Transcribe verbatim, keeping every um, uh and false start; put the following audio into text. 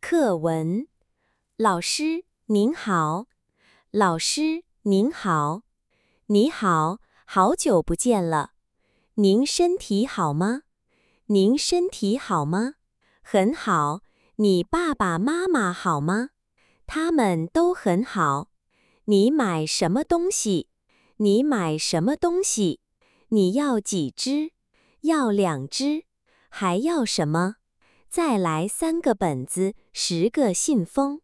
课文：老师您好，老师您好，你好，好久不见了。您身体好吗？您身体好吗？很好。你爸爸妈妈好吗？他们都很好。你买什么东西？你买什么东西？你要几只？要两只。还要什么？再来三个本子，十个信封。